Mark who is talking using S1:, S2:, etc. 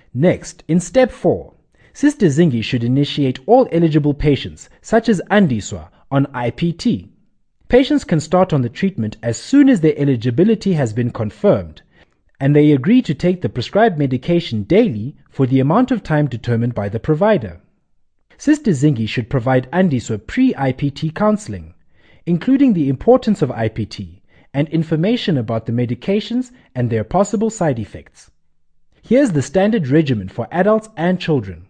S1: Next, in step 4, Sister Zingi should initiate all eligible patients, such as Andiswa, on IPT. Patients can start on the treatment as soon as their eligibility has been confirmed, and they agree to take the prescribed medication daily for the amount of time determined by the provider. Sister Zingi should provide Andiswa pre-IPT counseling, including the importance of IPT and information about the medications and their possible side effects. Here's the standard regimen for adults and children.